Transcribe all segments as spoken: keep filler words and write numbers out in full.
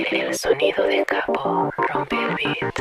El sonido de Capo rompe el beat.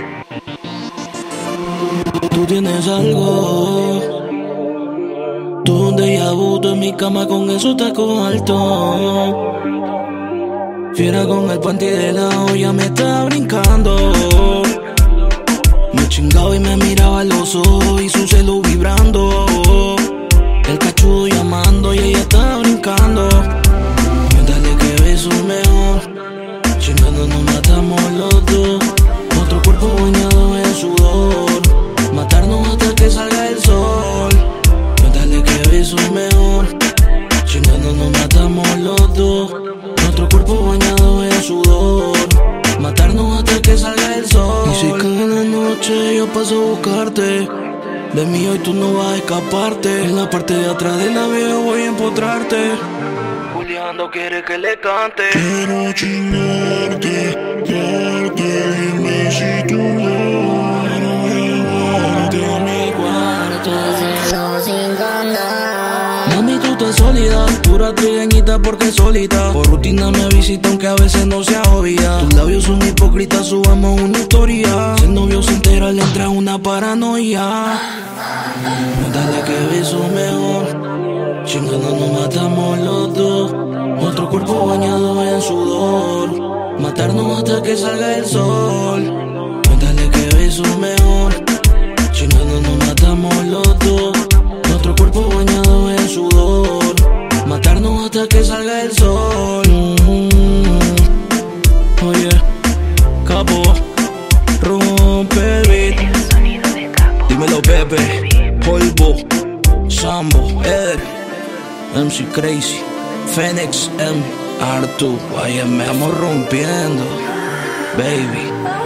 Tú tienes algo, tú un déjà vu, tú en mi cama con eso taco alto. Fiera con el panty de la olla me está brincando. Me chingaba y me miraba a los ojos y su celu vibrando. El cachudo llamando y ella está brincando. Cuéntale que beso mejor, chingando nos matamos los dos. Nuestro cuerpo bañado en sudor, matarnos hasta que salga el sol. Cuéntale que beso mejor, chingando nos matamos los dos. Nuestro cuerpo bañado en sudor, matarnos hasta que salga el sol. Y si cae la noche yo paso a buscarte, de mí hoy tú no vas a escaparte. En la parte de atrás de la veo voy a empotrarte. Juliando quiere que le cante. Quiero chingarte, darte, dime si tú no. Quiero llevarte a mi cuarto. Hacerlo sin ganar. Mami, tú estás sólida, pura trigueñita porque solita. Por rutina me visita aunque a veces no sea obvia. Tus labios son hipócritas, subamos una historia. Si el novio se entera le entra una paranoia. Dale que beso mejor, chingando nos matamos los dos. Nuestro cuerpo bañado en sudor, matarnos hasta que salga el sol. Dale que beso mejor, chingando nos matamos los dos. Nuestro cuerpo bañado en sudor, matarnos hasta que salga el sol. Mm-hmm. Oye, Capo, rompe el beat. El sonido de Capo. Dímelo, Pepe, Polvo, Sambo, Eder, M C Crazy, Phoenix, M, Artu, vaya, me estamos rompiendo, baby.